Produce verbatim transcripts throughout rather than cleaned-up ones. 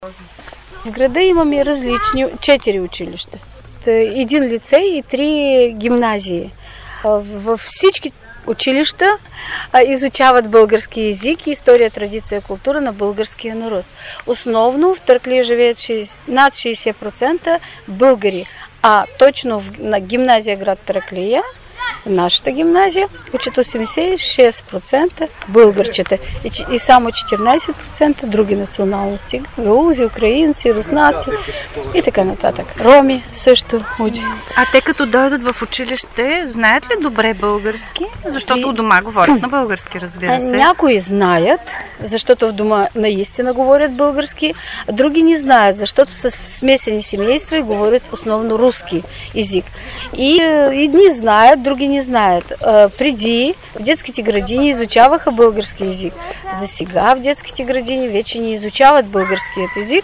В града имаме различни четири училища. Един лицей и три гимназии. Във всички училища изучават български език и история, традиция и култура на българския народ. Основно в Търклия живеят над шейсет процента българи, а точно на гимназия град Търклия, нашата гимназия, учат осемдесет и шест процента българчета и, и само четиринадесет процента други националности. Галузи, украинци, руснаци и така нататък. Роми също учат. А те като дойдат в училище, знаят ли добре български? Защото у дома говорят на български, разбира се. Някои знаят, защото в дома наистина говорят български, а други не знаят, защото са смесени семейства и говорят основно руски език. И едни знаят, други не знаят. Преди в детските градини изучаваха български език. За сега в детските градини вече не изучават българският език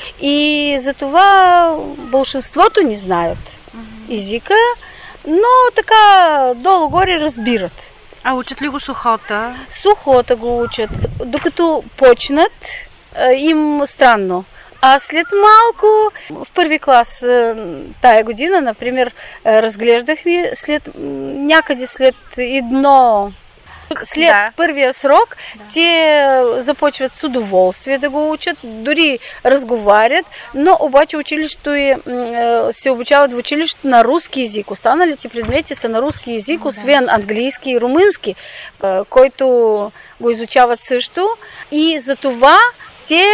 и затова большинството не знаят езика, но така долу-горе разбират. А учат ли го сухота? Сухота го учат. Докато почнат, им странно. А след малко, в първи клас тая година, например, разглеждахме след, някъде след едно, след да. първия срок, да. те започват с удоволствие да го учат, дори разговарят, но обаче училището е, се обучават в училището на руски език. Останалите предмети са на руски език, освен английски и румънски, който го изучават също. И за това те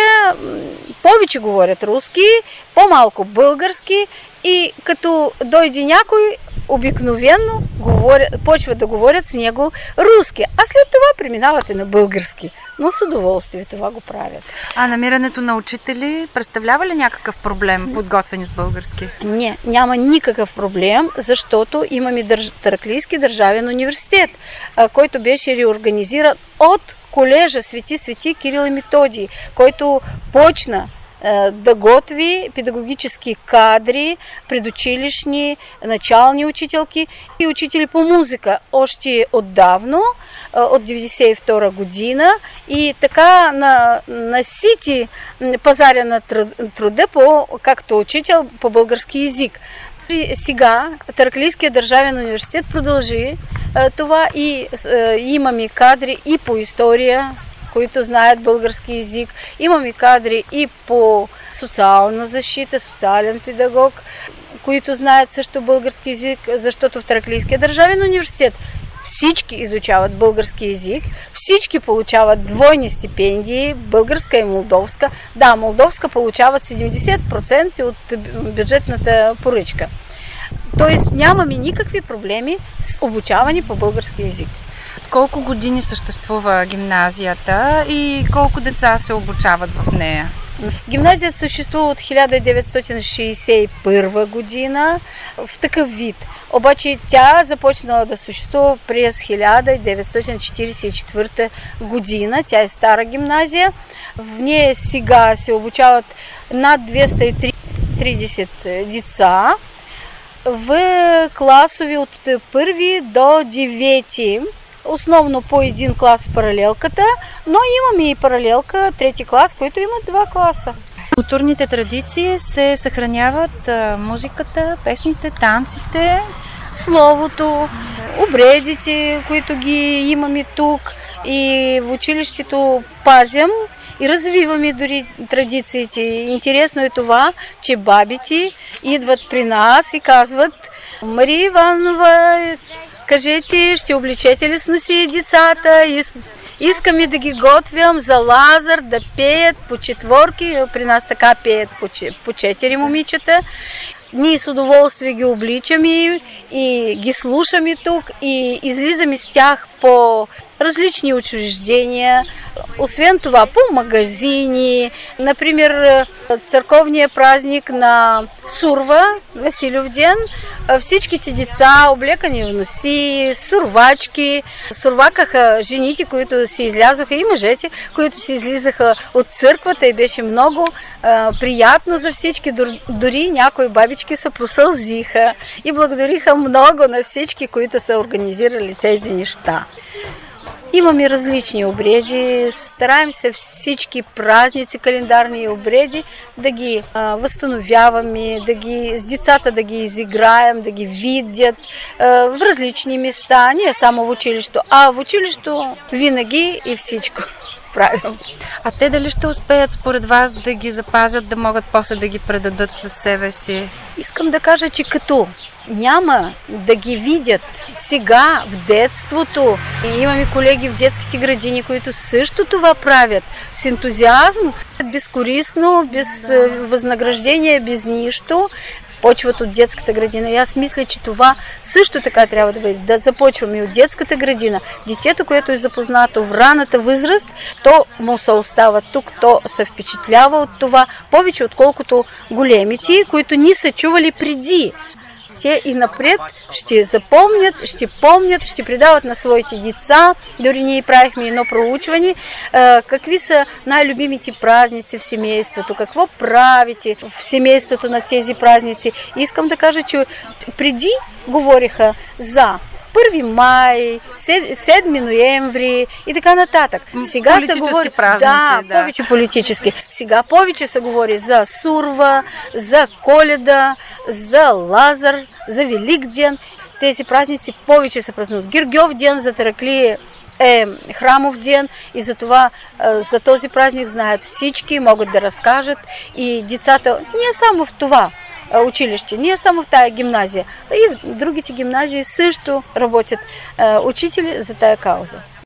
повече говорят руски, по-малко български и като дойде някой, обикновено говорят, почват да говорят с него руски, а след това преминавате на български. Но с удоволствие това го правят. А намирането на учители представлява ли някакъв проблем, подготвени с български? Не, няма никакъв проблем, защото имаме държ... Търклийски държавен университет, който беше реорганизиран от колежа Свети Свети Кирил и Методий, който почна е, да готви педагогически кадри, предучилищни, начални учителки и учители по музика още отдавно, е, от деветдесет и втора година, и така на, насити пазаря на труда по, както учител по български език. Сега Търклийският държавен университет продължи а, това и а, имаме кадри и по история, които знаят български език, имаме кадри и по социална защита, социален педагог, които знаят също български език, защото в Търклийския държавен университет всички изучават български език, всички получават двойни стипендии, българска и молдовска. Да, молдовска получават седемдесет процента от бюджетната поръчка. Тоест нямаме никакви проблеми с обучаване по български език. Колко години съществува гимназията и колко деца се обучават в нея? Гимназията съществува от хиляда деветстотин шейсет и първа година в такъв вид. Обаче тя започнала да съществува през хиляда деветстотин четиридесет и четвърта година. Тя е стара гимназия. В нея сега се обучават над двеста и тридесет деца в класови от първи до девети. Основно по един клас в паралелката, но имаме и паралелка, трети клас, който има два класа. Културните традиции се съхраняват музиката, песните, танците, словото, обредите, които ги имаме тук, и в училището пазим и развиваме дори традициите. Интересно е това, че бабите идват при нас и казват: Мария Иванова, кажете, ще обличете ли с носи децата? Искаме да ги готвям за Лазар, да пеят по четворки. При нас така пеят по четири момичета. Ние с удоволствие ги обличаме и ги слушаме тук и излизаме с тях по различни учреждения. Освен това, по магазини, например, църковния празник на Сурва, Василев ден, всичките деца облекани в носи, сурвачки, сурвакаха жените, които се излязоха, и мъжете, които се излизаха от църквата, и беше много а, приятно за всички. Дори някои бабички се просълзиха и благодариха много на всички, които са организирали тези неща. Имаме различни обреди, стараемся всички празници, календарни обреди да ги а, възстановяваме, да ги, с децата да ги изиграем, да ги видят а, в различни места, не само в училището, а в училището винаги и всичко правим. А те дали ще успеят според вас да ги запазят, да могат после да ги предадат след себе си? Искам да кажа, че като няма да ги видят сега в детството. И имаме колеги в детските градини, които също това правят с ентузиазм, безкорисно, без възнаграждение, без нищо. Почват от детската градина. И аз мисля, че това също така трябва да бъде. Да започваме от детската градина. Детето, което е запознато в раната възраст, то му се остава тук, то се впечатлява от това повече, отколкото големите, които ни са чували преди. Те и напред ще запомнят, ще помнят, ще предават на своите деца. Дори ние правихме едно проучване, какви са най-любимите празници в семейството, какво правите в семейството на тези празници. И искам да кажа, че преди говориха за първи май, седми ноември и така нататък. Сега политически се говори, празници, да, да, повече политически. Сега повече се говори за Сурва, за Коледа, за Лазар, за Великден. Тези празници повече се празнуват. Гергьов ден за Тараклия е храмов ден и за това за този празник знаят всички, могат да разкажат и децата не само в това училище, не само в тая гимназия, а и в другите гимназии също работят учители за тая кауза.